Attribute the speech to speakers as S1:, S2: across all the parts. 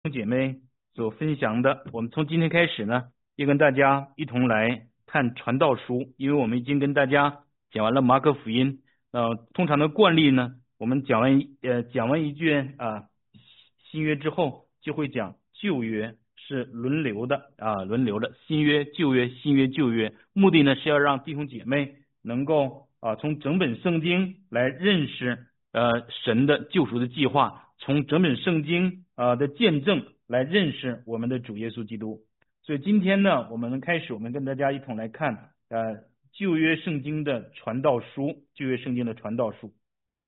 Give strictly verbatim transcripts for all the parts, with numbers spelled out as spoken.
S1: 姐妹所分享的，我们从今天开始呢，也跟大家一同来看传道书，因为我们已经跟大家讲完了马可福音。呃，通常的惯例呢，我们讲完呃讲完一卷啊新约之后，就会讲旧约，是轮流的啊轮流的，新约旧约新约旧约，目的呢是要让弟兄姐妹能够啊从整本圣经来认识呃神的救赎的计划，从整本圣经啊、呃、的见证来认识我们的主耶稣基督。所以今天呢，我们开始，我们跟大家一同来看呃旧约圣经的传道书，旧约圣经的传道书。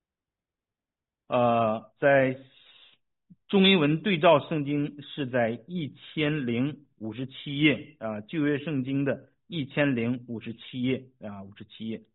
S1: 呃，在中英文对照圣经是在一千零五十七页啊，旧约圣经的一千零五十七页啊，五十七页。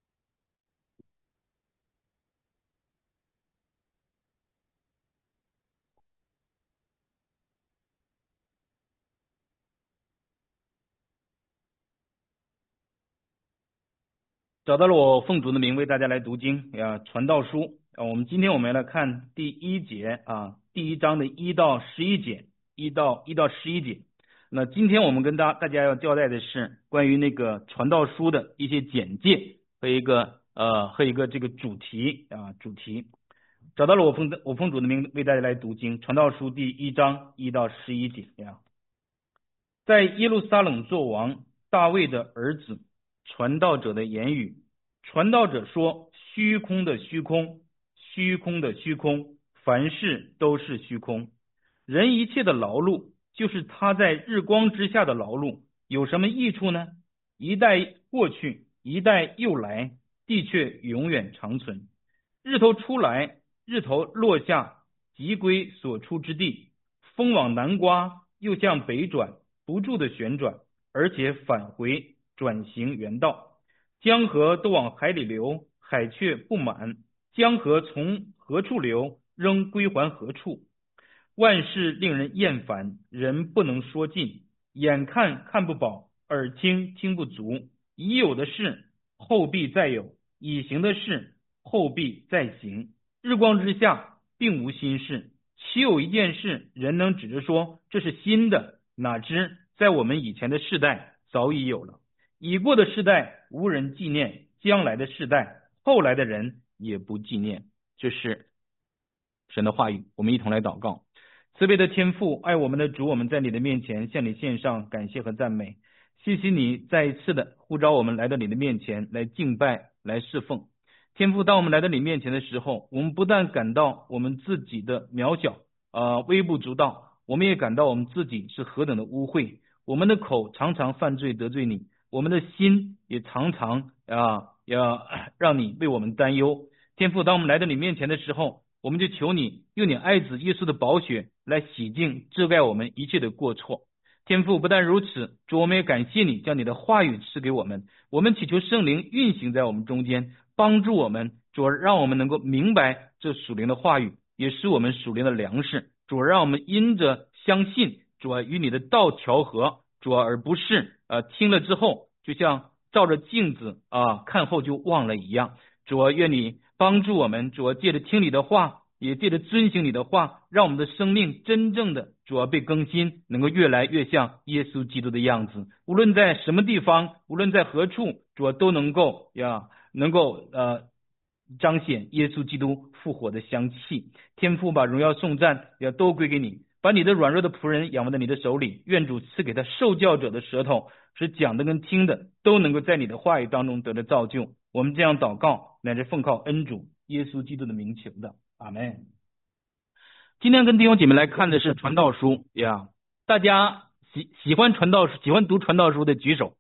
S1: 找到了，我奉主的名为大家来读经啊，传道书啊。我们今天我们要来看第一节啊，第一章的一到十一节，一到一到十一节。那今天我们跟大大家要交代的是关于那个传道书的一些简介和一个呃和一个这个主题啊主题。找到了，我奉我奉主的名为大家来读经，传道书第一章一到十一节呀。在耶路撒冷作王大卫的儿子传道者的言语，传道者说：虚空的虚空，虚空的虚空，凡事都是虚空。人一切的劳碌，就是他在日光之下的劳碌，有什么益处呢？一代过去，一代又来，地却永远长存。日头出来，日头落下，即归所出之地。风往南刮，又向北转，不住的旋转，而且返回，转行原道。江河都往海里流，海却不满。江河从何处流，仍归还何处。万事令人厌烦，人不能说尽。眼看看不饱，耳听听不足。已有的事，后必再有；已行的事，后必再行。日光之下，并无新事。岂有一件事，人能指着说这是新的？哪知在我们以前的世代早已有了。已过的世代无人纪念，将来的世代后来的人也不纪念。这是神的话语，我们一同来祷告。慈悲的天父，爱我们的主，我们在你的面前向你献上感谢和赞美。谢谢你再一次的呼召我们来到你的面前来敬拜，来侍奉。天父，当我们来到你面前的时候，我们不但感到我们自己的渺小呃微不足道，我们也感到我们自己是何等的污秽。我们的口常常犯罪得罪你，我们的心也常常啊要让你为我们担忧。天父，当我们来到你面前的时候，我们就求你用你爱子耶稣的宝血来洗净遮盖我们一切的过错。天父，不但如此，主，我们也感谢你将你的话语赐给我们，我们祈求圣灵运行在我们中间，帮助我们，主，让我们能够明白这属灵的话语，也是我们属灵的粮食。主，让我们因着相信，主与你的道调和，主，而不是呃听了之后就像照着镜子啊看后就忘了一样。主，愿你帮助我们，主，借着听你的话，也借着遵行你的话，让我们的生命真正的主要被更新，能够越来越像耶稣基督的样子。无论在什么地方，无论在何处，主要都能够呀，能够呃彰显耶稣基督复活的香气。天父，把荣耀颂赞也都归给你，把你的软弱的仆人仰望在你的手里，愿主赐给他受教者的舌头，使讲的跟听的都能够在你的话语当中得到造就。我们这样祷告，乃是奉靠恩主耶稣基督的名求的，阿们。今天跟弟兄姐妹来看的是传道书呀，大家喜喜欢传道书，喜欢读传道书的举手。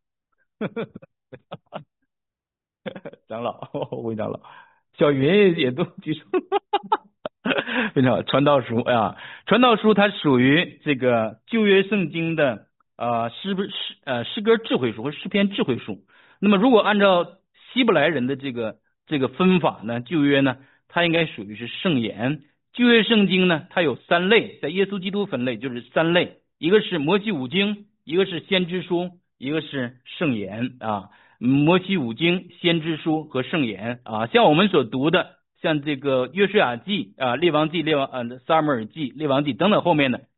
S1: 长老，魏长老，小云也都举手。非常好，传道书啊，传道书它属于这个旧约圣经的呃诗诗呃诗歌智慧书和诗篇智慧书。那么如果按照希伯来人的这个这个分法呢，旧约呢它应该属于是圣言。旧约圣经呢它有三类，在耶稣基督分类就是三类，一个是摩西五经，一个是先知书，一个是圣言啊。摩西五经、先知书和圣言啊，像我们所读的像这个约书亚记啊、列王记、列王呃撒母耳记、列王记等等，后面呢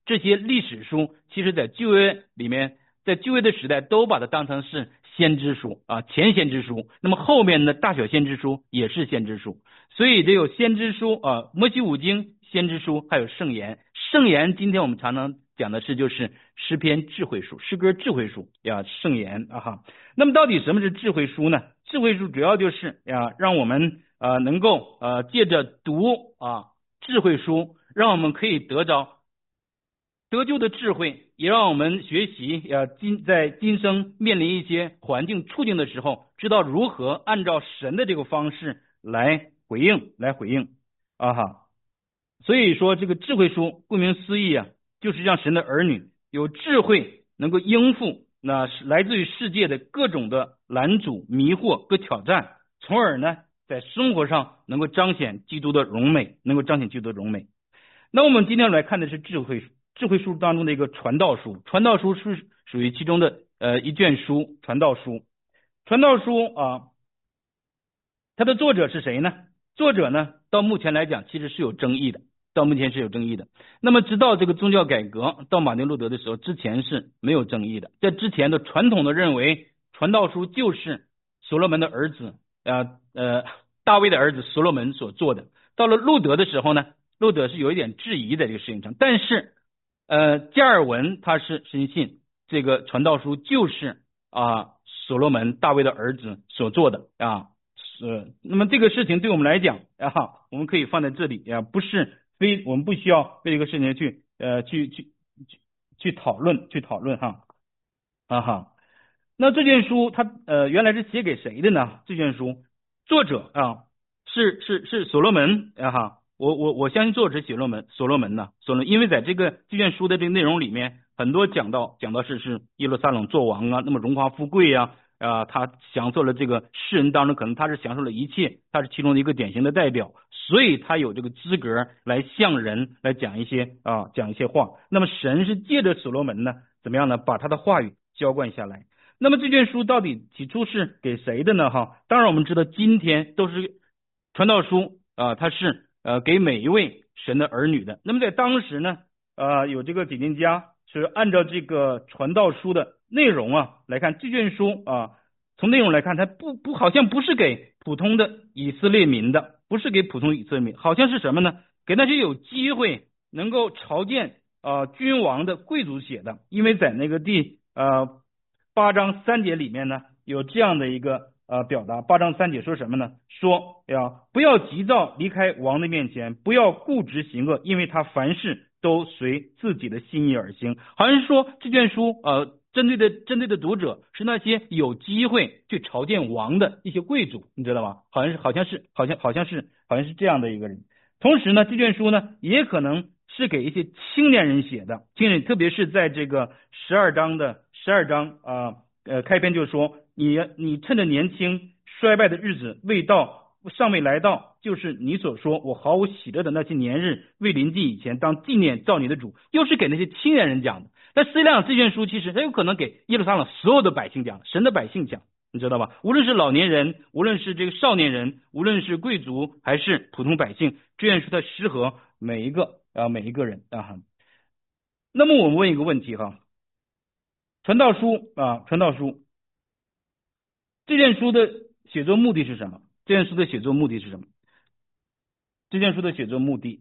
S1: 这些历史书，其实在旧约里面，在旧约的时代都把它当成是先知书啊，前先知书。那么后面的大小先知书也是先知书，所以这有先知书啊，摩西五经、先知书，还有圣言。圣言今天我们常常讲的是就是诗篇智慧书、诗歌智慧书呀，圣言啊哈。那么到底什么是智慧书呢？智慧书主要就是呀，让我们呃能够呃借着读啊智慧书，让我们可以得着得救的智慧，也让我们学习呀今在今生面临一些环境处境的时候，知道如何按照神的这个方式来回应，来回应啊哈。所以说这个智慧书顾名思义啊，就是让神的儿女有智慧，能够应付那是来自于世界的各种的拦阻、迷惑和挑战，从而呢在生活上能够彰显基督的荣美，能够彰显基督的荣美。那我们今天来看的是智慧智慧书当中的一个传道书，传道书是属于其中的呃一卷书，传道书。传道书啊，它的作者是谁呢？作者呢，到目前来讲其实是有争议的，到目前是有争议的。那么直到这个宗教改革到马丁路德的时候，之前是没有争议的。在之前的传统的认为，传道书就是所罗门的儿子呃呃大卫的儿子所罗门所做的。到了路德的时候呢，路德是有一点质疑在这个事情上，但是呃加尔文他是深信这个传道书就是啊所罗门大卫的儿子所做的啊。是，那么这个事情对我们来讲啊，我们可以放在这里啊，不是非我们不需要为这个事情去呃去去去去讨论去讨论哈啊哈。那这卷书它呃原来是写给谁的呢？这卷书作者啊是是是所罗门啊哈，我我我相信作者是所罗门所罗门呢，所罗门，因为在这个这卷书的这个内容里面，很多讲到讲到是是耶路撒冷做王啊，那么荣华富贵呀。啊，他享受了这个世人当中，可能他是享受了一切，他是其中的一个典型的代表，所以他有这个资格来向人来讲一些啊讲一些话。那么神是借着所罗门呢，怎么样呢？把他的话语浇灌下来。那么这卷书到底起初是给谁的呢？哈，当然我们知道今天都是传道书啊，它是呃给每一位神的儿女的。那么在当时呢，呃有这个解经家是按照这个传道书的内容啊来看，这卷书啊从内容来看，它不不好像不是给普通的以色列民的，不是给普通以色列民，好像是什么呢？给那些有机会能够朝见呃君王的贵族写的，因为在那个第呃八章三节里面呢有这样的一个呃表达，八章三节说什么呢？说呀不要急躁离开王的面前，不要固执行恶，因为他凡事都随自己的心意而行。好像是说这卷书呃针对的针对的读者是那些有机会去朝见王的一些贵族，你知道吗？好像是好像是好像好像是好像是这样的一个人。同时呢，这卷书呢也可能是给一些青年人写的，青年特别是在这个十二章的十二章啊呃开篇就说，你你趁着年轻衰败的日子未到尚未来到，就是你所说我毫无喜乐的那些年日未临近以前，当纪念造你的主，又是给那些青年人讲的。但实际上这卷书其实它有可能给耶路撒冷所有的百姓讲，神的百姓讲，你知道吧？无论是老年人，无论是这个少年人，无论是贵族还是普通百姓，这卷书它适合每一个啊每一个人啊。那么我们问一个问题哈，传道书啊传道书这卷书的写作目的是什么？这卷书的写作目的是什么？这卷书的写作目的，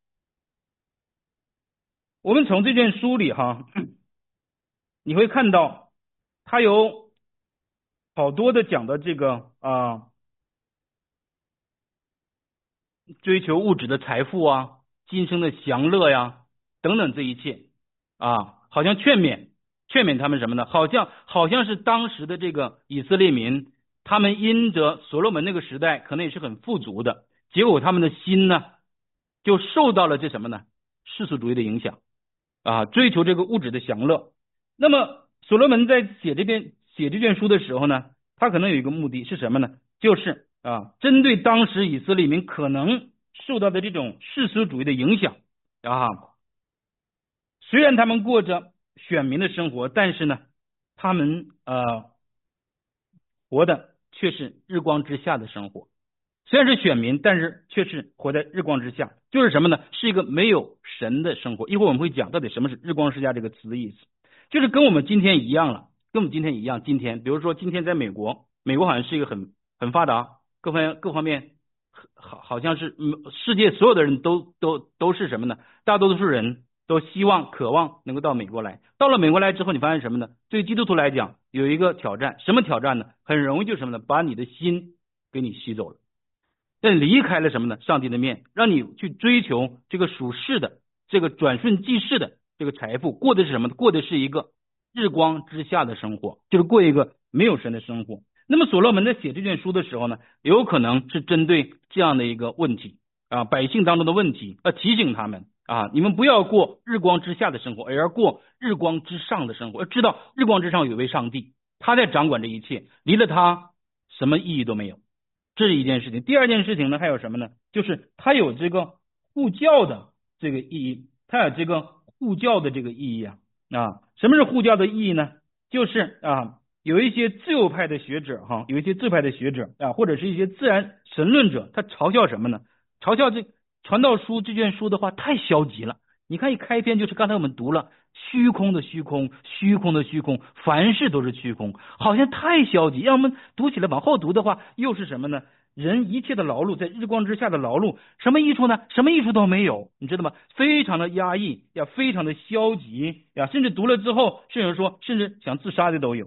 S1: 我们从这卷书里哈，你会看到它有好多的讲的这个啊，追求物质的财富啊，今生的享乐呀，等等这一切啊，好像劝勉劝勉他们什么呢？好像好像是当时的这个以色列民，他们因着所罗门那个时代可能也是很富足的，结果他们的心呢就受到了这什么呢？世俗主义的影响啊，追求这个物质的享乐。那么所罗门在写这篇写这卷书的时候呢，他可能有一个目的是什么呢？就是啊，针对当时以色列民可能受到的这种世俗主义的影响啊，虽然他们过着选民的生活，但是呢，他们呃活的却是日光之下的生活。 虽然是选民，但是却是活在日光之下，就是什么呢？是一个没有神的生活。一会儿我们会讲到底什么是日光之下这个词的意思，就是跟我们今天一样了，跟我们今天一样。今天，比如说今天在美国，美国好像是一个很很发达，各方各方面好好像是嗯，世界所有的人都都都是什么呢？大多数人都希望渴望能够到美国来。到了美国来之后，你发现什么呢？对基督徒来讲有一个挑战，什么挑战呢？很容易就是什么呢？把你的心给你吸走了。但离开了什么呢？上帝的面，让你去追求这个属世的、这个转瞬即逝的这个财富，过的是什么呢？过的是一个日光之下的生活，就是过一个没有神的生活。那么所罗门在写这卷书的时候呢，有可能是针对这样的一个问题啊，百姓当中的问题，要提醒他们啊，你们不要过日光之下的生活，而要过日光之上的生活。要知道日光之上有位上帝，他在掌管这一切，离了他什么意义都没有。这是一件事情。第二件事情呢，还有什么呢？就是它有这个护教的这个意义，它有这个护教的这个意义啊啊！什么是护教的意义呢？就是啊，有一些自由派的学者哈，有一些自由派的学者啊，或者是一些自然神论者，他嘲笑什么呢？嘲笑这传道书这卷书的话太消极了。你看一开篇就是刚才我们读了虚空的虚空，虚空的虚空，凡事都是虚空，好像太消极。要我们读起来往后读的话，又是什么呢？人一切的劳碌，在日光之下的劳碌，什么益处呢？什么益处都没有，你知道吗？非常的压抑呀，非常的消极呀，甚至读了之后，甚至说，甚至想自杀的都有。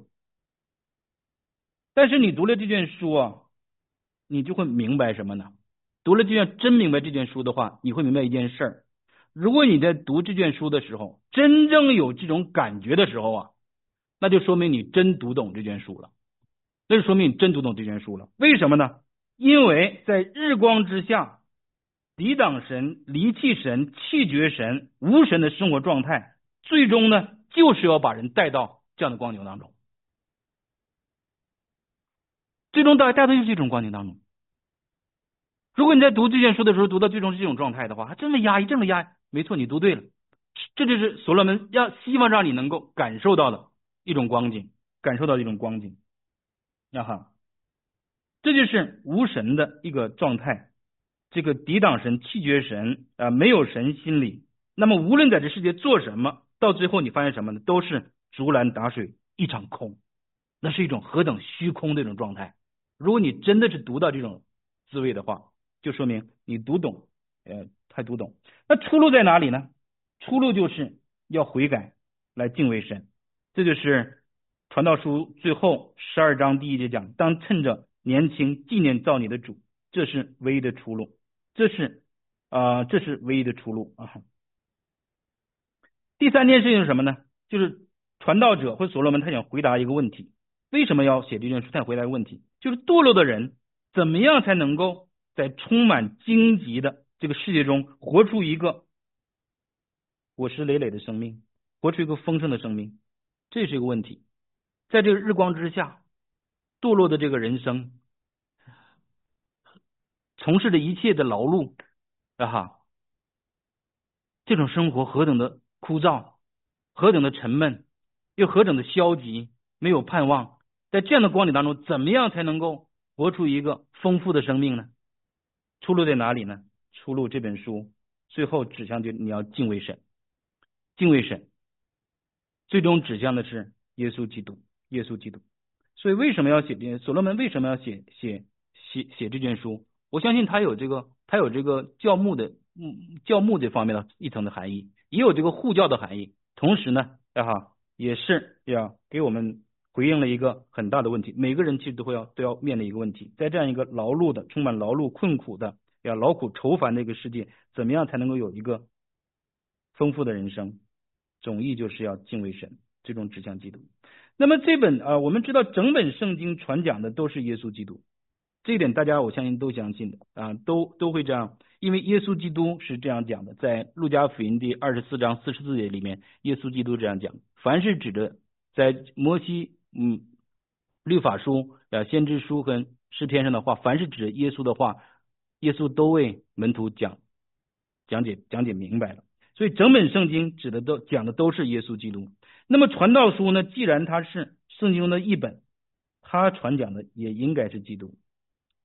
S1: 但是你读了这卷书啊，你就会明白什么呢？读了这卷真明白这卷书的话，你会明白一件事儿。如果你在读这卷书的时候，真正有这种感觉的时候啊，那就说明你真读懂这卷书了。那就说明你真读懂这卷书了。为什么呢？因为在日光之下，抵挡神、离弃神、弃绝神、无神的生活状态，最终呢，就是要把人带到这样的光景当中。最终带带到就是这种光景当中。如果你在读这卷书的时候，读到最终是这种状态的话，还这么压抑，这么压抑，没错，你读对了。这就是所罗门要希望让你能够感受到的一种光景，感受到一种光景。呀哈，这就是无神的一个状态，这个抵挡神、弃绝神啊、呃，没有神心里。那么无论在这世界做什么，到最后你发现什么呢？都是竹篮打水一场空，那是一种何等虚空的一种状态。如果你真的是读到这种滋味的话，就说明你读懂，呃，还读懂。那出路在哪里呢？出路就是要悔改，来敬畏神。这就是传道书最后十二章第一节讲，当趁着年轻纪念造你的主，这是唯一的出路，这是啊、呃，这是唯一的出路啊。第三件事情是什么呢？就是传道者或所罗门他想回答一个问题，为什么要写这卷书？他想回答一个问题，就是堕落的人怎么样才能够在充满荆棘的这个世界中活出一个果实累累的生命，活出一个丰盛的生命，这是一个问题。在这个日光之下堕落的这个人生，从事的一切的劳碌啊哈，这种生活何等的枯燥，何等的沉闷，又何等的消极，没有盼望。在这样的光景当中，怎么样才能够活出一个丰富的生命呢？出路在哪里呢？出路这本书最后指向就你要敬畏神，敬畏神，最终指向的是耶稣基督，耶稣基督。所以为什么要写这？所罗门为什么要写写写写这卷书？我相信他有这个，他有这个教牧的，嗯，教牧这方面的一层的含义，也有这个护教的含义。同时呢，啊哈，也是要给我们回应了一个很大的问题。每个人其实都会要都要面临一个问题，在这样一个劳碌的、充满劳碌困苦的、要劳苦愁烦的一个世界，怎么样才能够有一个丰富的人生？总意就是要敬畏神，最终指向基督。那么这本啊、呃，我们知道整本圣经传讲的都是耶稣基督，这一点大家我相信都相信的啊，都都会这样，因为耶稣基督是这样讲的，在路加福音第二十四章四十四节里面，耶稣基督这样讲：凡是指着在摩西嗯律法书啊、先知书和诗篇上的话，凡是指着耶稣的话，耶稣都为门徒讲讲解讲解明白了。所以整本圣经指的都讲的都是耶稣基督。那么传道书呢，既然它是圣经中的一本，它传讲的也应该是基督。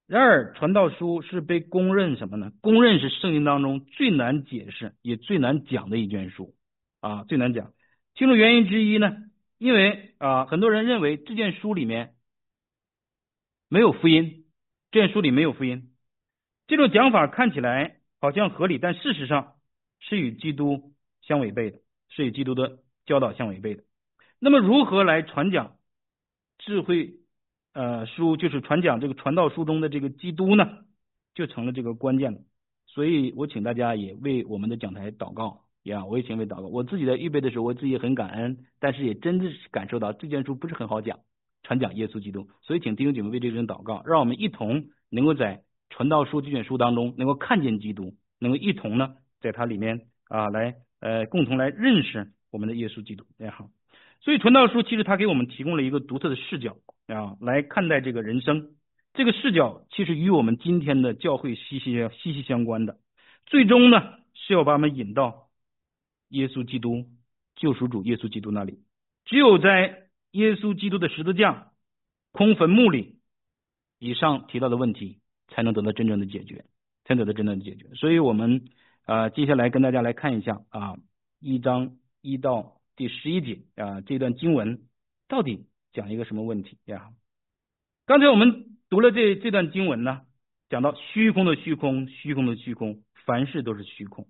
S1: 然而传道书是被公认什么呢？公认是圣经当中最难解释也最难讲的一卷书啊，最难讲。其中原因之一呢，因为啊很多人认为这卷书里面没有福音，这卷书里没有福音。这种讲法看起来好像合理，但事实上是与基督相违背的，是与基督的教导相违背的。那么如何来传讲智慧呃书，就是传讲这个传道书中的这个基督呢，就成了这个关键了。所以我请大家也为我们的讲台祷告呀，我也请为祷告。我自己在预备的时候，我自己也很感恩，但是也真的是感受到这件书不是很好讲，传讲耶稣基督。所以请弟兄姐妹为这个人祷告，让我们一同能够在传道书这卷书当中能够看见基督，能够一同呢在它里面啊来呃共同来认识我们的耶稣基督也好。所以传道书其实它给我们提供了一个独特的视角啊来看待这个人生，这个视角其实与我们今天的教会息息息息相关的，最终呢是要把我们引到耶稣基督救赎主耶稣基督那里。只有在耶稣基督的十字架空坟墓里，以上提到的问题才能得到真正的解决，才能得到真正的解决。所以我们啊、呃、接下来跟大家来看一下啊一章一到第十一节啊这段经文到底讲一个什么问题呀？刚才我们读了这这段经文呢，讲到虚空的虚空，虚空的虚空，凡事都是虚空，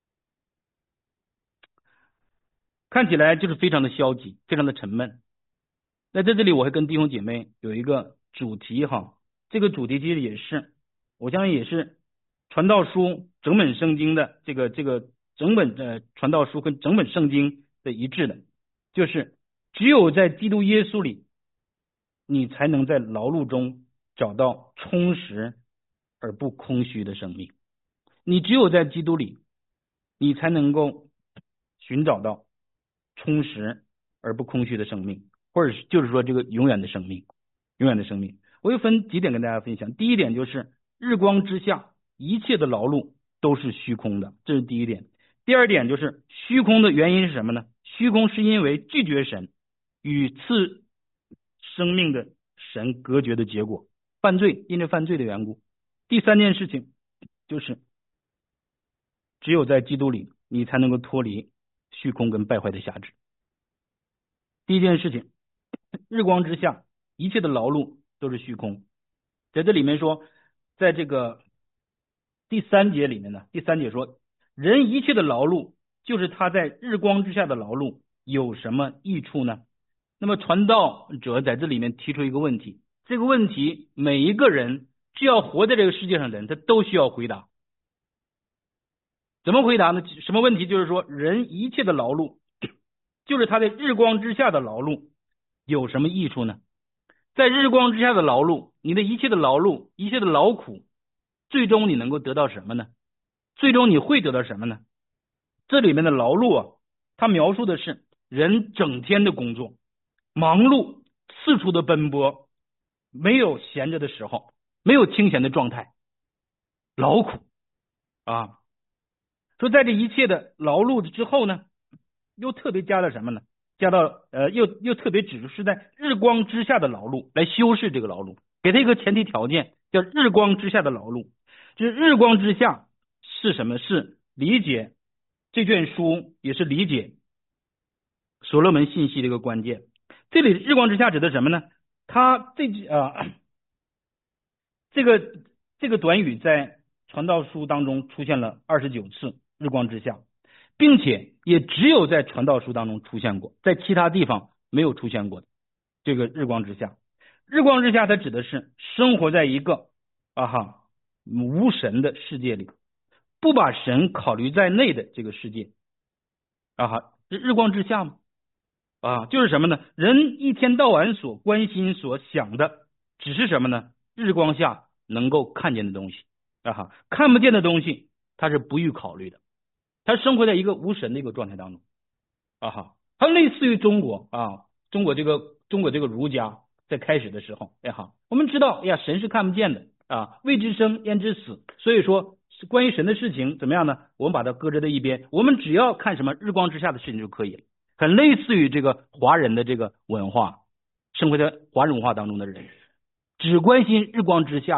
S1: 看起来就是非常的消极，非常的沉闷。那在这里我会跟弟兄姐妹有一个主题哈，这个主题其实也是我相信也是传道书整本圣经的这个这个整本呃传道书跟整本圣经的一致的，就是只有在基督耶稣里，你才能在劳碌中找到充实而不空虚的生命。你只有在基督里，你才能够寻找到充实而不空虚的生命，或者就是说这个永远的生命，永远的生命。我又分几点跟大家分享。第一点就是日光之下一切的劳碌都是虚空的，这是第一点。第二点就是虚空的原因是什么呢？虚空是因为拒绝神与赐生命的神隔绝的结果，犯罪，因为犯罪的缘故。第三件事情就是只有在基督里你才能够脱离虚空跟败坏的辖制。第一件事情，日光之下一切的劳碌都是虚空。在这里面说，在这个第三节里面呢，第三节说人一切的劳碌就是他在日光之下的劳碌有什么益处呢？那么传道者在这里面提出一个问题，这个问题每一个人只要活在这个世界上的人他都需要回答。怎么回答呢？什么问题？就是说人一切的劳碌就是他在日光之下的劳碌有什么益处呢？在日光之下的劳碌，你的一切的劳碌，一切的劳苦，最终你能够得到什么呢？最终你会得到什么呢？这里面的劳碌啊，它描述的是人整天的工作，忙碌，四处的奔波，没有闲着的时候，没有清闲的状态，劳苦啊。说在这一切的劳碌之后呢，又特别加了什么呢？加到呃，又又特别指出是在日光之下的劳碌，来修饰这个劳碌，给他一个前提条件，叫日光之下的劳碌。就是日光之下是什么？是理解这卷书，也是理解所罗门信息的一个关键。这里日光之下指的什么呢？它这啊、呃、这个这个短语在传道书当中出现了二十九次，日光之下，并且也只有在传道书当中出现过，在其他地方没有出现过的这个日光之下。日光之下它指的是生活在一个啊哈无神的世界里，不把神考虑在内的这个世界啊哈，日光之下吗？啊，就是什么呢？人一天到晚所关心所想的只是什么呢？日光下能够看见的东西啊哈，看不见的东西他是不予考虑的，他生活在一个无神的一个状态当中啊哈，它类似于中国啊，中国这个中国这个儒家在开始的时候，哎哈，我们知道哎呀，神是看不见的啊，未知生焉知死，所以说关于神的事情怎么样呢？我们把它搁置在一边，我们只要看什么日光之下的事情就可以了。很类似于这个华人的这个文化，生活在华人文化当中的人，只关心日光之下的，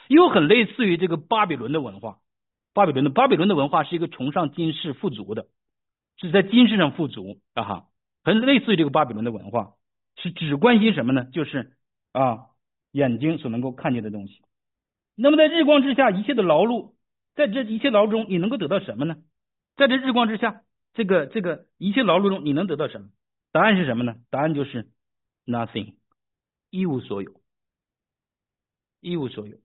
S1: 又很类似于这个巴比伦的文化。巴比伦的巴比伦的文化是一个崇尚金世富足的，是在金世上富足啊哈，很类似于这个巴比伦的文化，是只关心什么呢？就是啊眼睛所能够看见的东西。那么在日光之下一切的劳碌，在这一切劳碌中你能够得到什么呢？在这日光之下，这个这个一切劳碌中你能得到什么？答案是什么呢？答案就是 nothing， 一无所有，一无所有，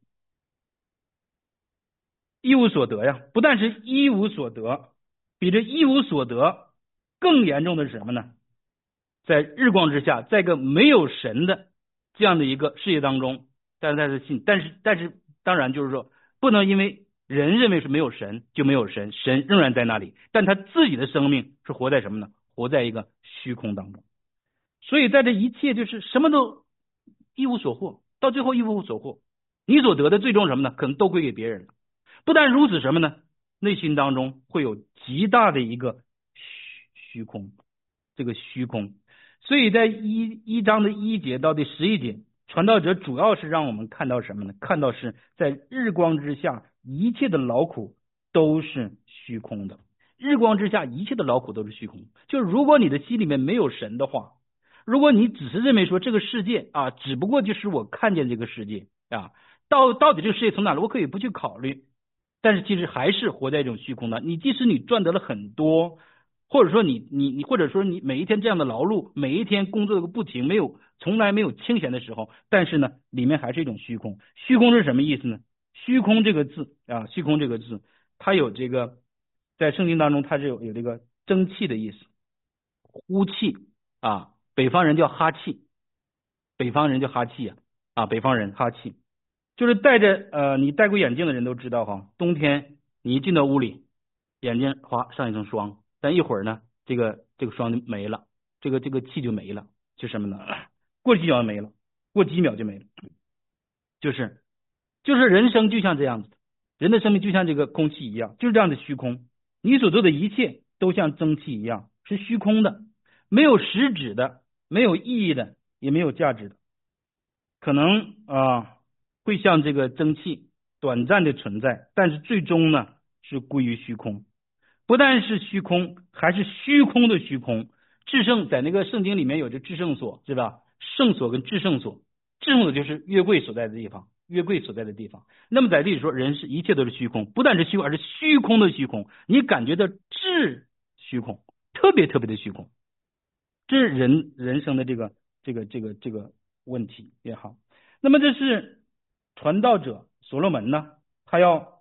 S1: 一无所得呀！不但是一无所得，比这一无所得更严重的是什么呢？在日光之下，在一个没有神的这样的一个世界当中，但是他是信，但是但是当然就是说，不能因为人认为是没有神就没有神，神仍然在那里，但他自己的生命是活在什么呢？活在一个虚空当中。所以在这一切就是什么都一无所获，到最后一无所获，你所得的最终什么呢？可能都归给别人了。不但如此，什么呢？内心当中会有极大的一个虚虚空，这个虚空。所以在一一章的一节到第十一节，传道者主要是让我们看到什么呢？看到是在日光之下一切的劳苦都是虚空的。日光之下一切的劳苦都是虚空。就是如果你的心里面没有神的话，如果你只是认为说这个世界啊，只不过就是我看见这个世界啊，到到底这个世界从哪来，我可以不去考虑。但是其实还是活在一种虚空的。你即使你赚得了很多，或者说你你你或者说你每一天这样的劳碌，每一天工作个不停，没有从来没有清闲的时候，但是呢，里面还是一种虚空。虚空是什么意思呢？虚空这个字啊，虚空这个字，它有这个在圣经当中它是有有这个蒸汽的意思，呼气啊，北方人叫哈气，北方人叫哈气啊啊，北方人哈气。就是戴着呃，你戴过眼镜的人都知道哈，冬天你一进到屋里，眼睛哗上一层霜，但一会儿呢，这个这个霜就没了，这个这个气就没了，就什么呢？过几秒没了，过几秒就没了，就是就是人生就像这样子，人的生命就像这个空气一样，就是这样的虚空。你所做的一切都像蒸汽一样，是虚空的，没有实质的，没有意义的，也没有价值的，可能啊。会像这个蒸汽短暂的存在，但是最终呢是归于虚空。不但是虚空，还是虚空的虚空。至圣在那个圣经里面有这至圣所，是吧？圣所跟至圣所，至圣所就是约柜所在的地方，约柜所在的地方。那么在这里说，人是一切都是虚空，不但是虚空，而是虚空的虚空。你感觉到至虚空，特别特别的虚空，这是人人生的这个这个这个这个问题也好。那么这是传道者所罗门呢，他要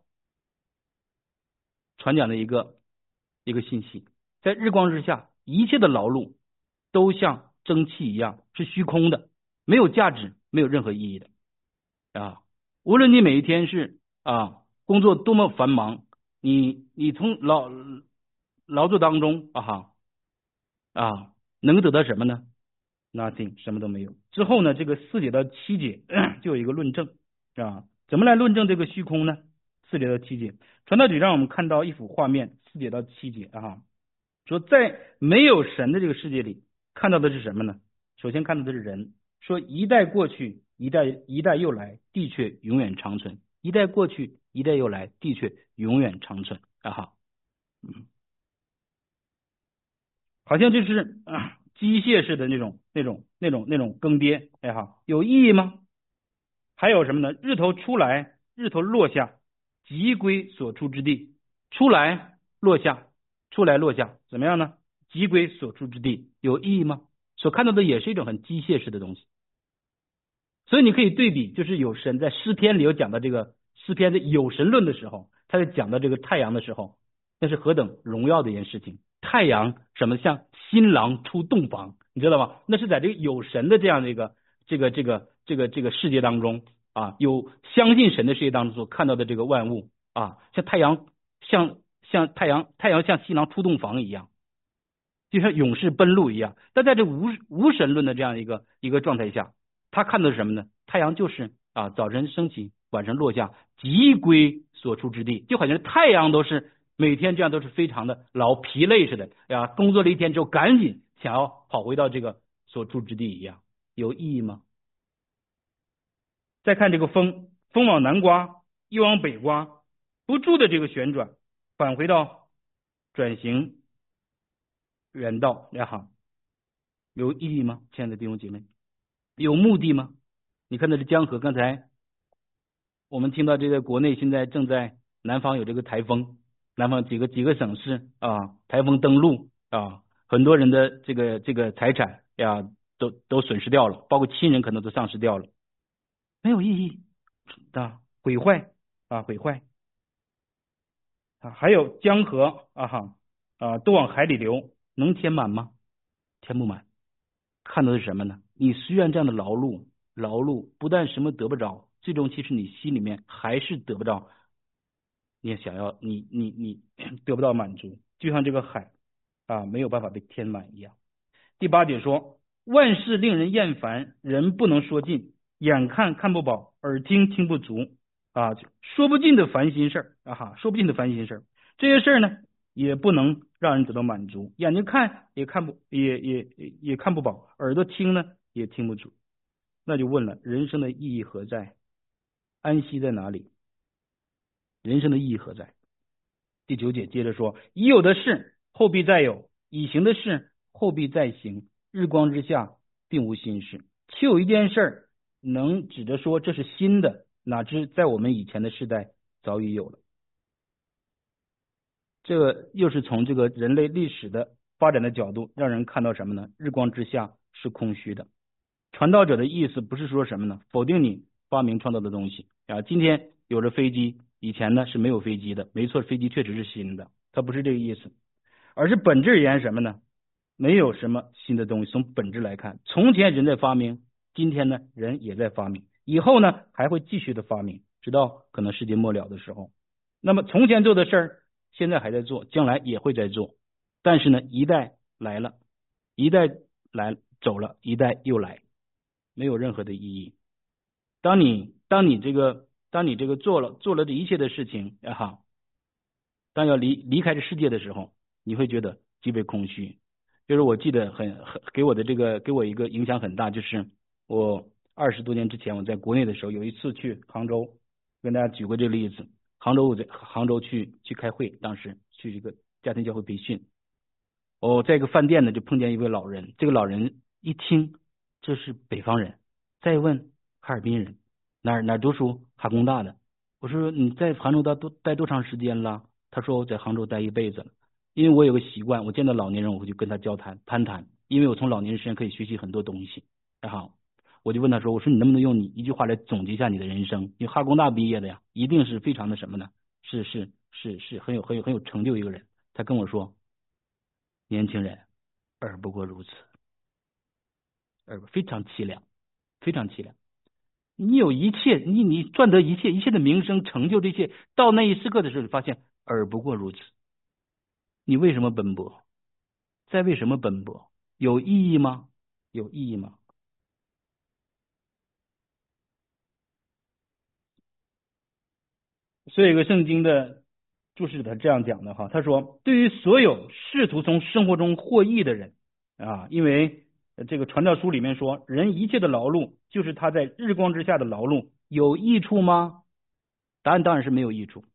S1: 传讲的一个一个信息，在日光之下，一切的劳碌都像蒸汽一样，是虚空的，没有价值，没有任何意义的啊！无论你每一天是啊工作多么繁忙，你你从劳劳作当中啊哈啊能得到什么呢？Nothing， 什么都没有。之后呢，这个四节到七节就有一个论证啊，怎么来论证这个虚空呢？四节到七节，传道者让我们看到一幅画面，四节到七节啊，说在没有神的这个世界里，看到的是什么呢？首先看到的是人，说一代过去，一代一代又来，地却永远长存；一代过去，一代又来，地却永远长存啊哈，嗯，好像就是啊机械式的那种那种那种那种更迭，哎哈，有意义吗？还有什么呢？日头出来，日头落下，即归所出之地。出来落下，出来落下，怎么样呢？即归所出之地，有意义吗？所看到的也是一种很机械式的东西。所以你可以对比，就是有神在诗篇里有讲到这个诗篇的有神论的时候，他在讲到这个太阳的时候，那是何等荣耀的一件事情。太阳什么像新郎出洞房，你知道吗？那是在这个有神的这样的一个这个这个这个这个世界当中啊，有相信神的世界当中所看到的这个万物啊，像太阳像像太阳太阳像新郎出洞房一样，就像勇士奔路一样。但在这无无神论的这样一个一个状态下，他看的是什么呢？太阳就是啊，早晨升起，晚上落下，即归所出之地，就好像太阳都是每天这样都是非常的劳疲累似的呀，工作了一天之后赶紧想要跑回到这个所出之地一样，有意义吗？再看这个风， 风往南刮，又往北刮，不住的这个旋转，返回到转型原道呀哈，有意义吗？亲爱的弟兄姐妹，有目的吗？你看到这江河，刚才我们听到这个国内现在正在南方有这个台风，南方几个几个省市啊，台风登陆啊，很多人的这个这个财产呀都都损失掉了，包括亲人可能都丧失掉了，没有意义啊，毁坏啊毁坏啊，还有江河啊哈啊都往海里流，能填满吗？填不满。看到的是什么呢？你虽然这样的劳碌，劳碌不但什么得不着，最终其实你心里面还是得不到，你也想要你你你得不到满足，就像这个海啊没有办法被填满一样。第八节说，万事令人厌烦，人不能说尽，眼看看不饱，耳听听不足啊，说不尽的烦心事儿啊哈，说不尽的烦心事儿。这些事儿呢，也不能让人得到满足，眼睛看也看不也也也也看不饱，耳朵听呢也听不足。那就问了，人生的意义何在？安息在哪里？人生的意义何在？第九节接着说，已有的事后必再有，已行的事后必再行，日光之下并无新事。岂有一件事儿能指着说这是新的，哪知在我们以前的世代早已有了。这个又是从这个人类历史的发展的角度，让人看到什么呢？日光之下是空虚的。传道者的意思不是说什么呢？否定你发明创造的东西啊。今天有了飞机，以前呢是没有飞机的。没错，飞机确实是新的，它不是这个意思，而是本质而言什么呢？没有什么新的东西。从本质来看，从前人在发明，今天呢人也在发明，以后呢还会继续的发明，直到可能世界末了的时候。那么从前做的事儿，现在还在做，将来也会在做。但是呢，一代来了，一代来走了，一代又来。没有任何的意义。当你当你这个当你这个做了做了这一切的事情也好，当要离离开这世界的时候，你会觉得极为空虚。就是我记得很很给我的这个给我一个影响很大，就是我二十多年之前我在国内的时候，有一次去杭州，跟大家举过这个例子。杭州我在杭州去去开会，当时去一个家庭教会培训，我在一个饭店呢就碰见一位老人，这个老人一听这是北方人，再问哈尔滨人，哪儿哪儿读书？哈工大的。我说你在杭州待多待多长时间了？他说我在杭州待一辈子了。因为我有个习惯，我见到老年人我会去跟他交谈攀谈，因为我从老年人身上可以学习很多东西。然后我就问他说，我说你能不能用你一句话来总结一下你的人生？因为哈工大毕业的呀，一定是非常的什么呢？是是是是很有很有很有成就一个人。他跟我说，年轻人而不过如此，而非常凄凉，非常凄凉。你有一切，你你赚得一切，一切的名声成就这些，到那一时刻的时候，你发现而不过如此。你为什么奔波？在为什么奔波？有意义吗？有意义吗？所以有个圣经的注释他这样讲的哈，他说，对于所有试图从生活中获益的人啊，因为这个传道书里面说，人一切的劳碌就是他在日光之下的劳碌，有益处吗？答案当然是没有益处。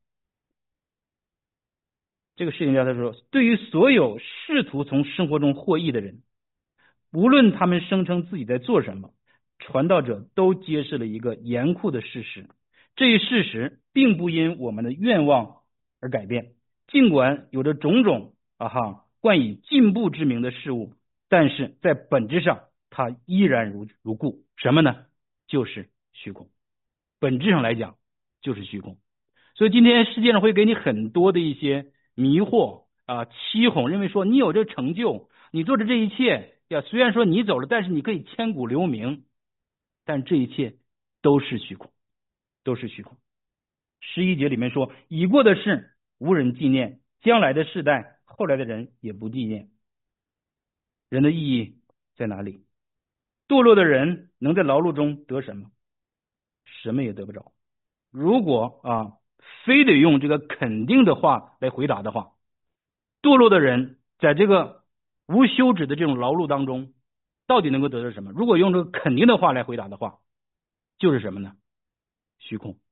S1: 这个事情家他说，对于所有试图从生活中获益的人，无论他们声称自己在做什么，传道者都揭示了一个严酷的事实。这一事实并不因我们的愿望而改变，尽管有着种种啊哈冠以进步之名的事物，但是在本质上它依然如如故。什么呢？就是虚空。本质上来讲就是虚空。所以今天世界上会给你很多的一些迷惑啊、欺哄，认为说你有这成就，你做的这一切呀，虽然说你走了，但是你可以千古留名，但这一切都是虚空，都是虚空。十一节里面说，已过的事无人纪念，将来的世代后来的人也不纪念。人的意义在哪里？堕落的人能在劳碌中得什么？什么也得不着。如果啊非得用这个肯定的话来回答的话，堕落的人在这个无休止的这种劳碌当中，到底能够得到什么？如果用这个肯定的话来回答的话，就是什么呢？虚空。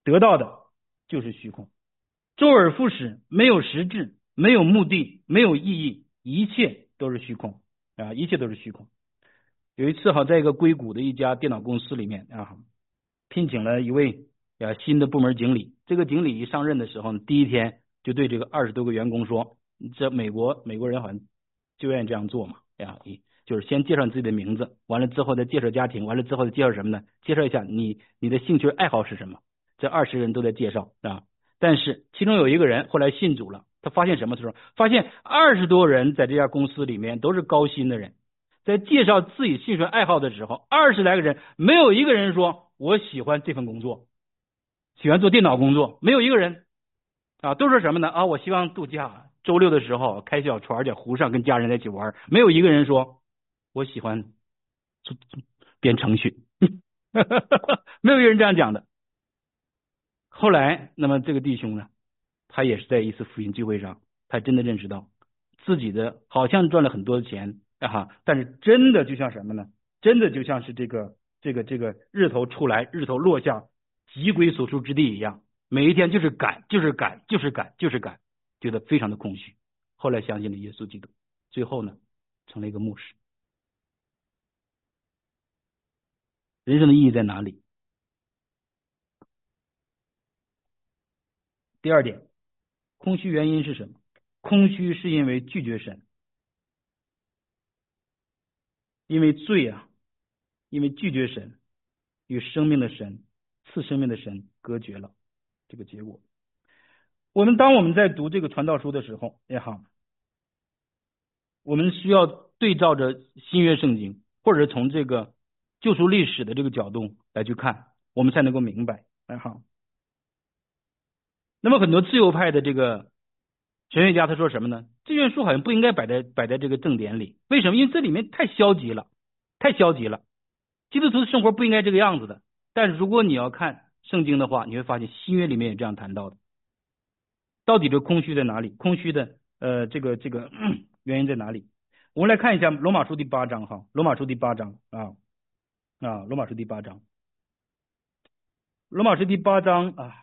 S1: 得到的就是虚空。周而复始，没有实质，没有目的，没有意义，一切都是虚空啊，一切都是虚空。有一次哈，在一个硅谷的一家电脑公司里面啊，聘请了一位啊新的部门经理。这个经理一上任的时候，第一天就对这个二十多个员工说：“这美国美国人好像就愿意这样做嘛，呀，就是先介绍你自己的名字，完了之后再介绍家庭，完了之后再介绍什么呢？介绍一下你你的兴趣爱好是什么。”这二十人都在介绍啊，但是其中有一个人后来信主了，他发现什么时候？发现二十多人在这家公司里面都是高薪的人。在介绍自己兴趣爱好的时候，二十来个人没有一个人说我喜欢这份工作，喜欢做电脑工作，没有一个人啊，都是什么呢？啊，我希望度假，周六的时候开小船在湖上跟家人在一起玩，没有一个人说我喜欢做编程序，没有一个人这样讲的。后来，那么这个弟兄呢，他也是在一次福音聚会上，他真的认识到自己的好像赚了很多的钱啊，但是真的就像什么呢？真的就像是这个这个这个日头出来，日头落下，急归所处之地一样，每一天就是赶，就是赶，就是赶，就是赶，觉得非常的空虚。后来相信了耶稣基督，最后呢，成了一个牧师。人生的意义在哪里？第二点，空虚原因是什么？空虚是因为拒绝神，因为罪啊，因为拒绝神，与生命的神、赐生命的神隔绝了这个结果。我们当我们在读这个传道书的时候也好，我们需要对照着新约圣经，或者从这个救赎历史的这个角度来去看，我们才能够明白。也好，那么很多自由派的这个神学家他说什么呢？这卷书好像不应该摆在摆在这个正典里，为什么？因为这里面太消极了，太消极了。基督徒的生活不应该这个样子的。但是如果你要看圣经的话，你会发现新约里面也这样谈到的。到底这空虚在哪里？空虚的呃这个这个原因在哪里？我们来看一下罗马书第八章哈，罗马书第八章啊啊，罗马书第八章，罗马书第八章啊。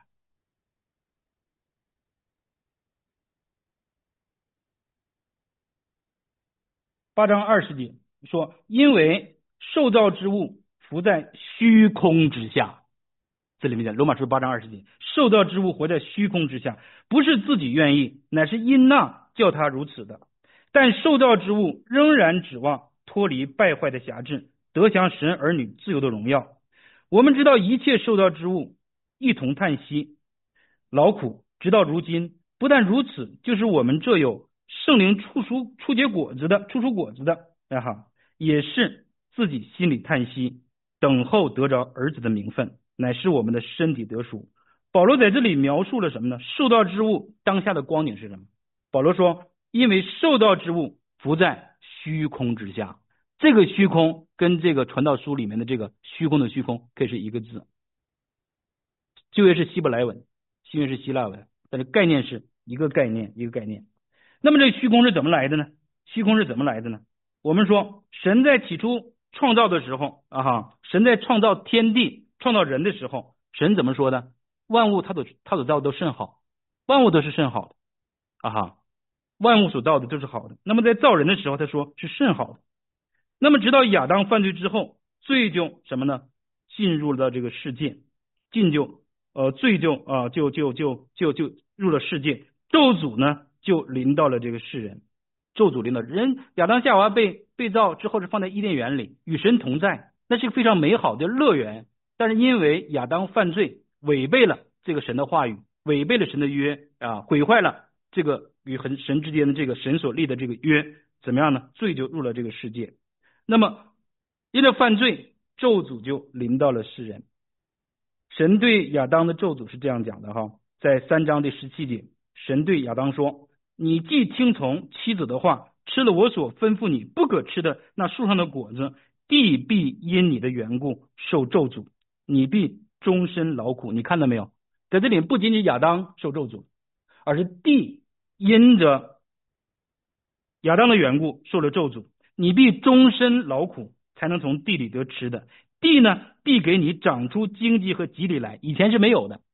S1: 八章二十节说，因为受造之物伏在虚空之下。这里面讲罗马书八章二十节，受造之物活在虚空之下，不是自己愿意，乃是因那叫他如此的。但受造之物仍然指望脱离败坏的辖制，得享神儿女自由的荣耀。我们知道一切受造之物一同叹息劳苦，直到如今。不但如此，就是我们这有圣灵出出出结果子的，出出果子的啊哈，也是自己心里叹息，等候得着儿子的名分，乃是我们的身体得赎。保罗在这里描述了什么呢？受造之物当下的光景是什么？保罗说，因为受造之物伏在虚空之下。这个虚空跟这个传道书里面的这个虚空的虚空可以是一个字，旧约是希伯来文，新约是希腊文，但是概念是一个概念一个概念。那么这虚空是怎么来的呢？虚空是怎么来的呢？我们说神在起初创造的时候啊哈，神在创造天地创造人的时候，神怎么说的？万物他所他所造的都甚好，万物都是甚好的啊哈，万物所造的都是好的。那么在造人的时候他说是甚好的。那么直到亚当犯罪之后，罪就什么呢？进入了这个世界，进就呃罪就啊、呃、就就就就就入了世界，咒诅呢就临到了这个世人，咒诅临到人。亚当夏娃被被造之后是放在伊甸园里与神同在，那是个非常美好的乐园。但是因为亚当犯罪，违背了这个神的话语，违背了神的约啊，毁坏了这个与神之间的这个神所立的这个约，怎么样呢？罪就入了这个世界。那么因着犯罪，咒诅就临到了世人。神对亚当的咒诅是这样讲的哈，在三章第十七节，神对亚当说，你既听从妻子的话，吃了我所吩咐你不可吃的那树上的果子，地必因你的缘故受咒诅，你必终身劳苦。你看到没有？在这里不仅仅亚当受咒诅，而是地因着亚当的缘故受了咒诅，你必终身劳苦，才能从地里得吃的。地呢，必给你长出荆棘和蒺藜来，以前是没有的。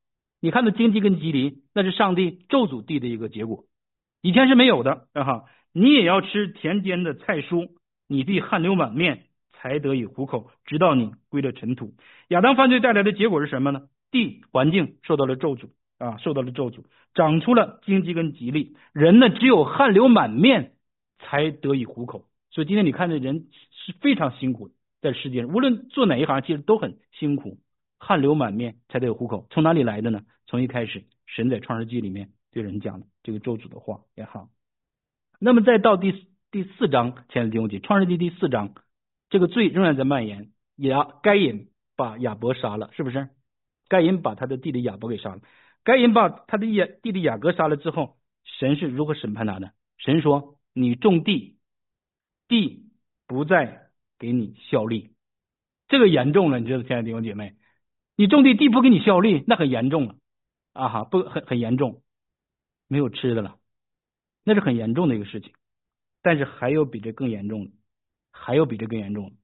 S1: 你看到荆棘跟棘藜，那是上帝咒诅地的一个结果，以前是没有的啊。你也要吃田间的菜蔬，你必汗流满面，才得以糊口，直到你归了尘土。亚当犯罪带来的结果是什么呢？地环境受到了咒诅啊，受到了咒诅，长出了荆棘跟棘藜。人呢，只有汗流满面才得以糊口。所以今天你看这人是非常辛苦的，在世界上无论做哪一行，其实都很辛苦，汗流满面才得有糊口。从哪里来的呢？从一开始神在创世纪里面对人讲的这个咒诅的话也好。那么再到第第四章，亲爱的弟兄姐妹，创世纪第四章，这个罪仍然在蔓延。亚该隐把亚伯杀了，是不是？该隐把他的弟弟亚伯给杀了。该隐把他的弟弟雅各杀了之后，神是如何审判他的？神说：你种地，地不再给你效力。这个严重了，你知道，亲爱的弟兄姐妹，你种地，地不给你效力，那很严重了啊哈，不很很严重，没有吃的了，那是很严重的一个事情。但是还有比这更严重的，还有比这更严重的。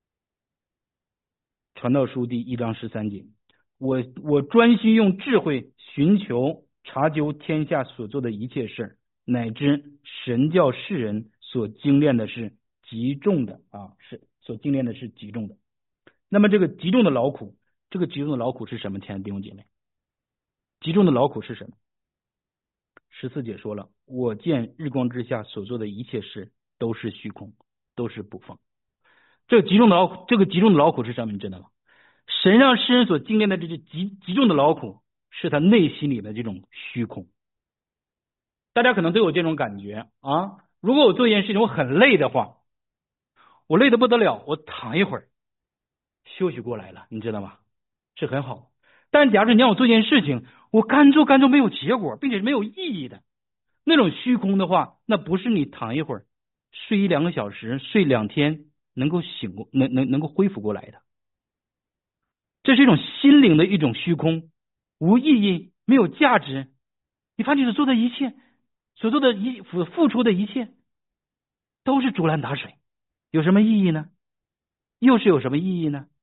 S1: 传道书第一章十三节，我我专心用智慧寻求查究天下所做的一切事，乃知神教世人所精炼的是极重的啊，是所精炼的是极重的。那么这个极重的劳苦，这个极重的劳苦是什么？亲爱的弟兄姐妹，极重的劳苦是什么？十四节说了，我见日光之下所做的一切事都是虚空，都是捕风。这个极重的劳苦，这个极重的劳苦是什么？你知道吗？神让世人所经历的这些极极重的劳苦，是他内心里的这种虚空。大家可能都有这种感觉啊。如果我做一件事情我很累的话，我累得不得了，我躺一会儿休息过来了，你知道吗？是很好。但假如你让我做一件事情，我干做干做没有结果，并且是没有意义的，那种虚空的话，那不是你躺一会儿睡一两个小时睡两天能够醒过能能能够恢复过来的。这是一种心灵的一种虚空，无意义，没有价值。你发现所做的一切，所做的一付付出的一切，都是竹篮打水，有什么意义呢？又是有什么意义呢？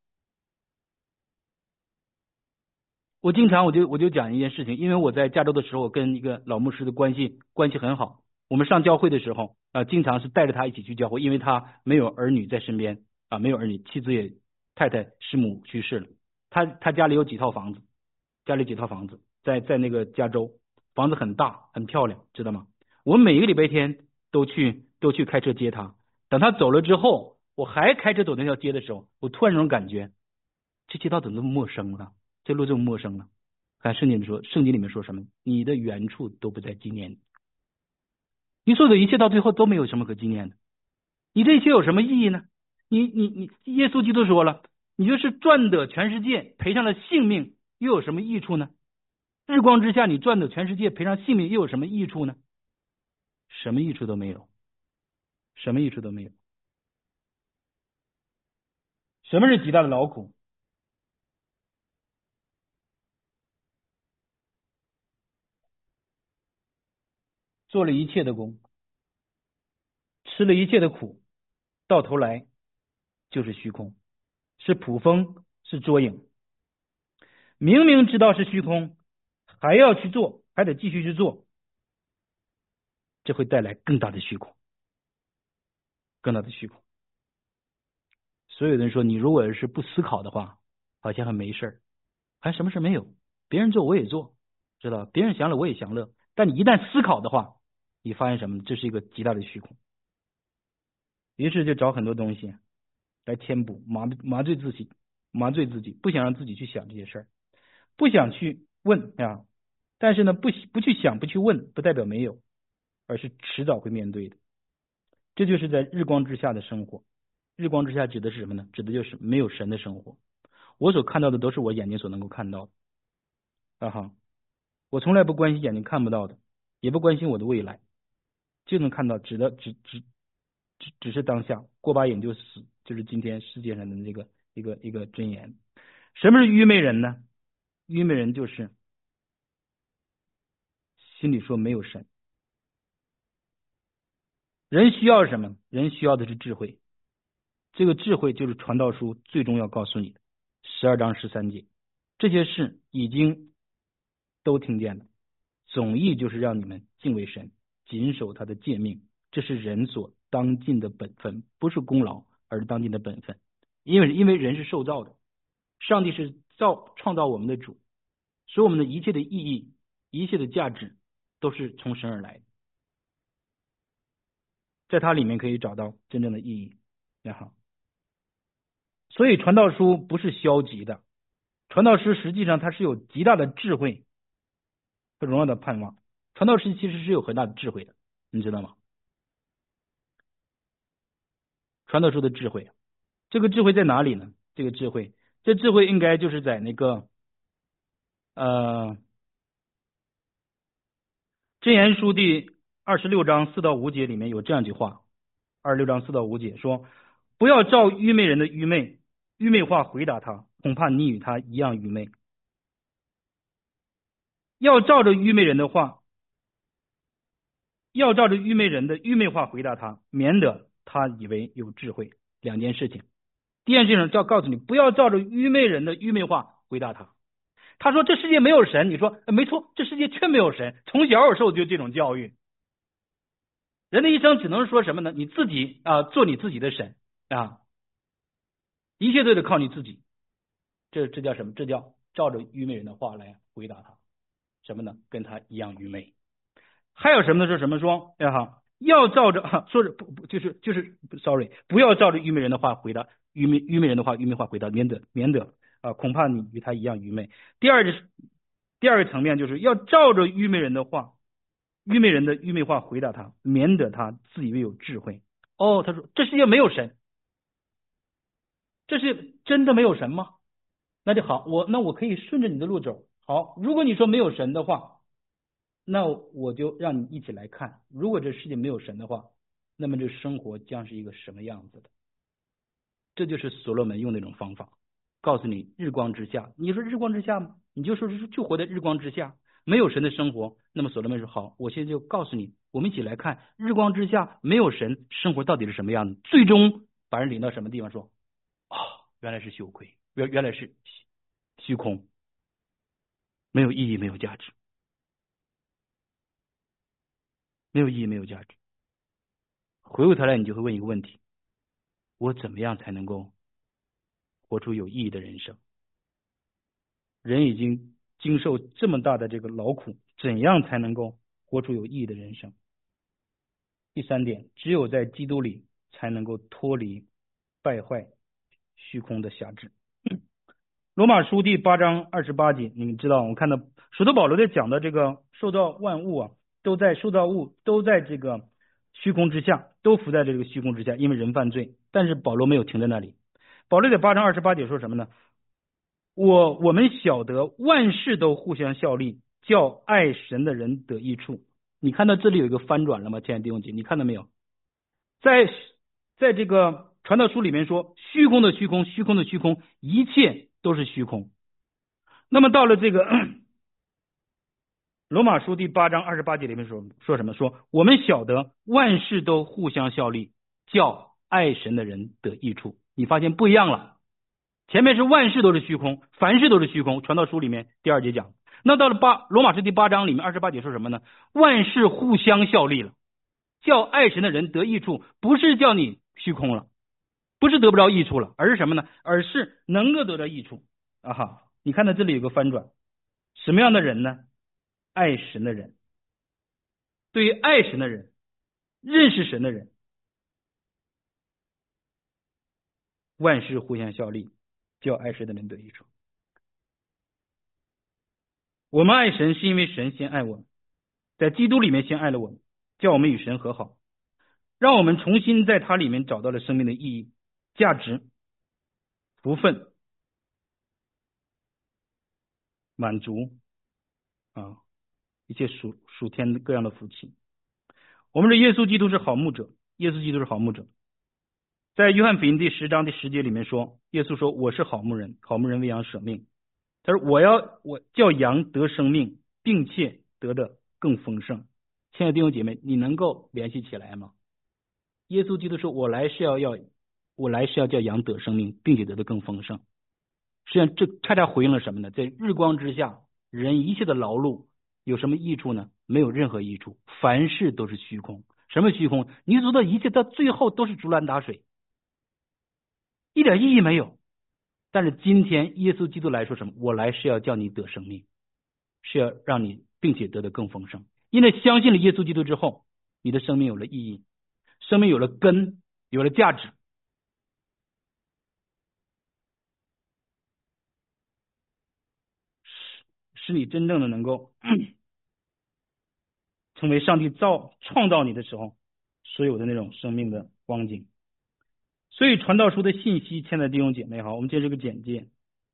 S1: 我经常我就我就讲一件事情，因为我在加州的时候，跟一个老牧师的关系关系很好。我们上教会的时候啊、呃，经常是带着他一起去教会，因为他没有儿女在身边啊，没有儿女，妻子也太太师母去世了。他他家里有几套房子，家里几套房子，在在那个加州，房子很大很漂亮，知道吗？我每一个礼拜天都去都去开车接他。等他走了之后，我还开车走那条街的时候，我突然有种感觉，这街道怎么那么陌生了？这路这么陌生了？看圣经里说，圣经里面说什么？你的原处都不再纪念你，你所有的一切到最后都没有什么可纪念的。你这一切有什么意义呢？你你你，耶稣基督说了，你就是赚得全世界，赔上了性命，又有什么益处呢？日光之下，你赚得全世界，赔上性命，又有什么益处呢？什么益处都没有，什么益处都没有。什么是极大的劳苦？做了一切的工，吃了一切的苦，到头来就是虚空，是捕风，是捉影。明明知道是虚空，还要去做，还得继续去做，这会带来更大的虚空，更大的虚空。所有人说，你如果是不思考的话，好像还没事儿，还什么事没有，别人做我也做，知道？别人享乐我也享乐。但你一旦思考的话，你发现什么？这是一个极大的虚空。于是就找很多东西来填补，麻麻醉自己，麻醉自己，不想让自己去想这些事儿，不想去问啊。但是呢，不不去想，不去问，不代表没有，而是迟早会面对的。这就是在日光之下的生活。日光之下指的是什么呢？指的就是没有神的生活。我所看到的都是我眼睛所能够看到的啊哈。我从来不关心眼睛看不到的，也不关心我的未来，就能看到，指的只只只只是当下，过把瘾就死，就是今天世界上的这个一个一个箴言。什么是愚昧人呢？愚昧人就是心里说没有神。人需要什么？人需要的是智慧。这个智慧就是传道书最终要告诉你的十二章十三节。这些事已经都听见了。总意就是让你们敬畏神，谨守他的诫命，这是人所当尽的本分，不是功劳，而是当尽的本分。因为因为人是受造的，上帝是造创造我们的主，所以我们的一切的意义、一切的价值都是从神而来的，在它里面可以找到真正的意义。然后，所以传道书不是消极的，传道书实际上它是有极大的智慧和荣耀的盼望。传道书其实是有很大的智慧的，你知道吗？传道书的智慧，这个智慧在哪里呢？这个智慧，这智慧应该就是在那个呃箴言书第二十六章四到五节里面有这样一句话，二十六章四到五节说：不要照愚昧人的愚昧愚昧话回答他，恐怕你与他一样愚昧。要照着愚昧人的话，要照着愚昧人的愚昧话回答他，免得他以为有智慧。两件事情，第一件事情就要告诉你，不要照着愚昧人的愚昧话回答他。他说这世界没有神，你说没错，这世界确没有神，从小我受就这种教育。人的一生只能说什么呢？你自己啊、呃，做你自己的神啊，一切都得靠你自己。这这叫什么？这叫照着愚昧人的话来回答他，什么呢？跟他一样愚昧。还有什么呢？说什么说呀哈？要照着、啊、说是不不就是就是 sorry， 不要照着愚昧人的话回答愚昧愚昧人的话愚昧话回答，免得免得啊，恐怕你与他一样愚昧。第二个第二个层面就是要照着愚昧人的话。愚昧人的愚昧话回答他，免得他自以为有智慧。哦，他说这世界没有神，这是真的没有神吗？那就好，我那我可以顺着你的路走。好，如果你说没有神的话，那我就让你一起来看，如果这世界没有神的话，那么这生活将是一个什么样子的？这就是所罗门用那种方法，告诉你日光之下。你说日光之下吗？你就说就活在日光之下，没有神的生活。那么所罗门说好，我现在就告诉你，我们一起来看日光之下没有神生活到底是什么样子。最终把人领到什么地方？说哦，原来是羞愧，原原来是虚空，没有意义，没有价值，没有意义，没有价值。回过头来，你就会问一个问题：我怎么样才能够活出有意义的人生？人已经经受这么大的这个劳苦，怎样才能够活出有意义的人生？第三点，只有在基督里才能够脱离败坏虚空的辖制。罗马书第八章二十八节，你们知道，我看到使徒保罗在讲的这个受造万物啊，都在受造物都在这个虚空之下，都伏在这个虚空之下，因为人犯罪。但是保罗没有停在那里，保罗在八章二十八节说什么呢？我我们晓得万事都互相效力，叫爱神的人得益处。你看到这里有一个翻转了吗？亲爱的弟兄姐妹，你看到没有？在在这个传道书里面说，虚空的虚空，虚空的虚空，一切都是虚空。那么到了这个罗马书第八章二十八节里面说说什么？说我们晓得万事都互相效力，叫爱神的人得益处。你发现不一样了。前面是万事都是虚空，凡事都是虚空，传道书里面第二节讲。那到了八罗马书第八章里面二十八节说什么呢？万事互相效力了，叫爱神的人得益处，不是叫你虚空了，不是得不着益处了，而是什么呢？而是能够得到益处啊哈！你看到这里有个翻转，什么样的人呢？爱神的人，对于爱神的人，认识神的人，万事互相效力，叫爱神的人得益处。我们爱神是因为神先爱我们，在基督里面先爱了我们，叫我们与神和好，让我们重新在他里面找到了生命的意义、价值、福分、满足啊，一切属属天的各样的福气。我们的耶稣基督是好牧者，耶稣基督是好牧者。在约翰福音第十章第十节里面说，耶稣说我是好牧人，好牧人为羊舍命。他说我要我叫羊得生命，并且得的更丰盛。亲爱的弟兄姐妹，你能够联系起来吗？耶稣基督说我来是要要我来是要叫羊得生命，并且得的更丰盛。实际上这恰恰回应了什么呢？在日光之下人一切的劳碌有什么益处呢？没有任何益处，凡事都是虚空。什么虚空？你做的一切到最后都是竹篮打水，一点意义没有。但是今天耶稣基督来说什么？我来是要叫你得生命，是要让你并且得的更丰盛。因为相信了耶稣基督之后，你的生命有了意义，生命有了根，有了价值。使你真正的能够成为上帝造创造你的时候所有的那种生命的光景。所以传道书的信息，亲爱的弟兄姐妹好，我们接着个简介，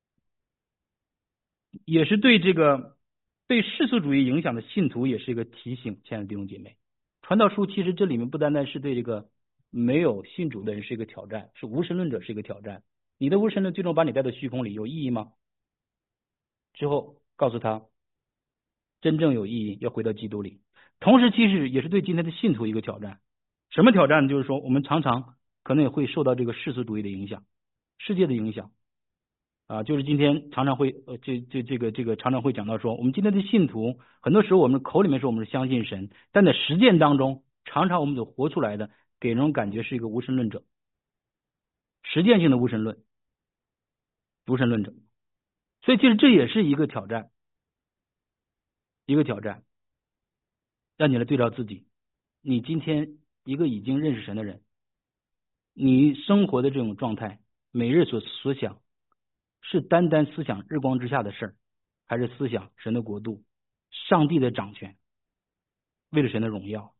S1: 也是对这个被世俗主义影响的信徒也是一个提醒，亲爱的弟兄姐妹。传道书其实这里面不单单是对这个没有信主的人是一个挑战，是无神论者是一个挑战。你的无神论最终把你带到虚空里有意义吗？之后告诉他真正有意义要回到基督里。同时其实也是对今天的信徒一个挑战。什么挑战呢？就是说我们常常可能也会受到这个世俗主义的影响，世界的影响啊，就是今天常常会呃这这这个这个常常会讲到说，我们今天的信徒很多时候我们口里面说我们是相信神，但在实践当中常常我们所活出来的给人种感觉是一个无神论者，实践性的无神论无神论者。所以其实这也是一个挑战，一个挑战，让你来对照自己。你今天一个已经认识神的人，你生活的这种状态，每日所所想是单单思想日光之下的事儿，还是思想神的国度，上帝的掌权，为了神的荣耀？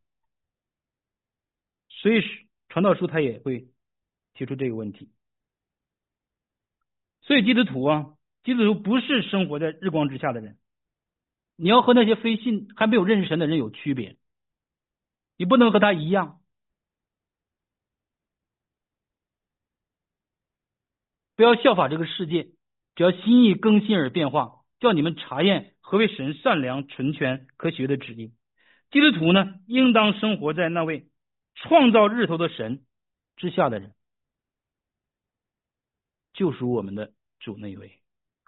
S1: 所以传道书他也会提出这个问题。所以基督徒啊，基督徒不是生活在日光之下的人，你要和那些非信还没有认识神的人有区别，你不能和他一样。不要效法这个世界，只要心意更新而变化，叫你们查验何为神善良、纯全、可喜悦的旨意。基督徒呢，应当生活在那位创造日头的神之下的人，救赎我们的主那一位，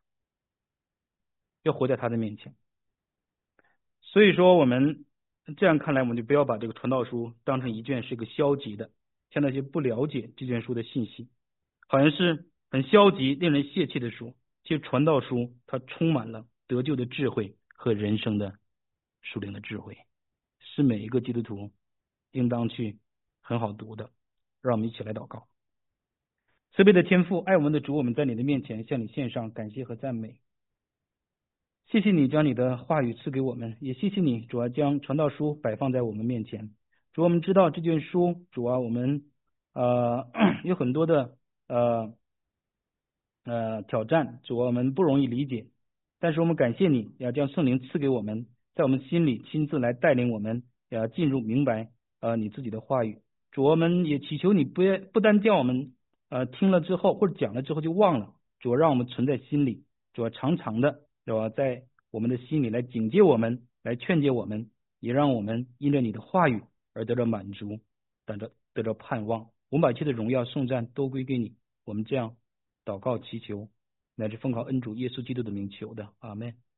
S1: 要活在他的面前。所以说我们这样看来，我们就不要把这个传道书当成一卷是个消极的，像那些不了解这卷书的信息，好像是很消极、令人泄气的书。其实传道书它充满了得救的智慧和人生的属灵的智慧，是每一个基督徒应当去很好读的。让我们一起来祷告。慈悲的天父，爱我们的主，我们在你的面前向你献上感谢和赞美。谢谢你将你的话语赐给我们，也谢谢你主要将传道书摆放在我们面前。主，我们知道这卷书主要我们呃有很多的呃呃挑战，主要我们不容易理解，但是我们感谢你要将圣灵赐给我们，在我们心里亲自来带领我们，也要进入明白呃你自己的话语。主，我们也祈求你不不单叫我们呃听了之后或者讲了之后就忘了，主让我们存在心里，主要常常的主要在我们的心里来警戒我们，来劝诫我们，也让我们因着你的话语而得到满足，得到得到盼望。我们把一切的荣耀颂赞都归给你，我们这样祷告祈求，乃至奉靠恩主耶稣基督的名求的，阿们。